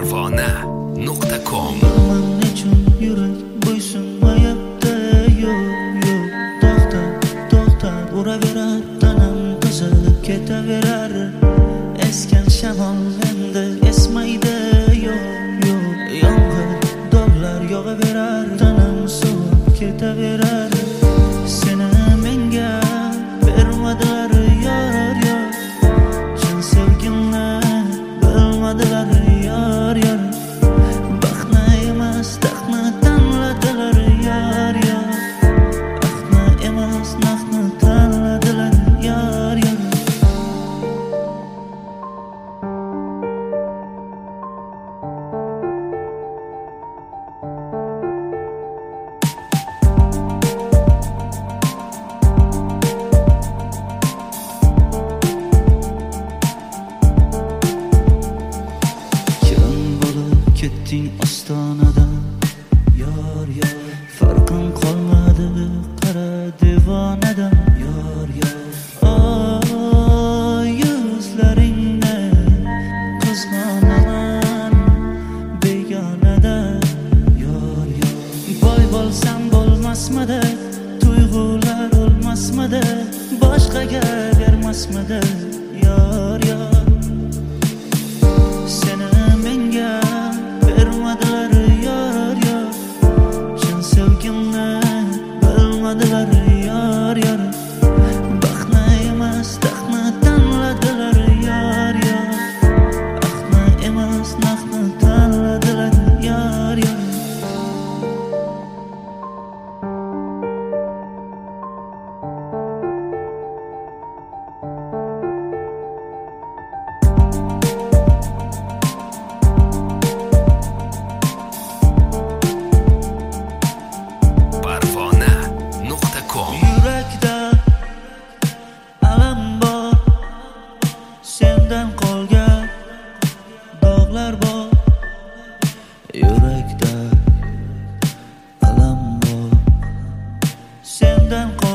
Parvona.com Bilmem nechun yurek bo'ysunmayapti. Yo'q, to'xta, uraverar, tanam qizib ketaverar. Esgan shamol endi esmaydi. Yo'q, yomg'ir dog'lar yog'averar, tanam sovib ketaverar. Seni menga bermadilar yor, chin sevgimni bilmadilar yor. Baxtni emas taxtni tanladilar yor. Axtni emas naqni tanladilar yor. Ketding ostonadan yor, farqim qolmadi qara devonadan yor. Oy yuzlaringni qizg'onaman begonada yor. Boy bo'lsam bo'lmasmidi, tuyg'ular o'lmasmidi, boshqaga bermasmidi yor. Seni menga bermadilar yor, chin sevgimni bilmadilar yor. Baxtni emas taxtni tanladilar yor. Axtni emas naqni tanladilar yor. Parvona.com Yurakda alam bor, sendan qolgan dog'lar bor. Yurakda alam bor, sendan